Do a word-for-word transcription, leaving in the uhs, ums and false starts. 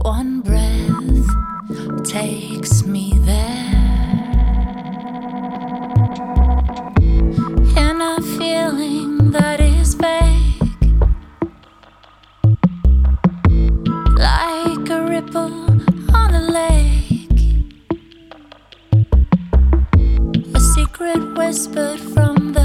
One breath takes me there, in a feeling that is vague, like a ripple on a lake, a secret whispered from the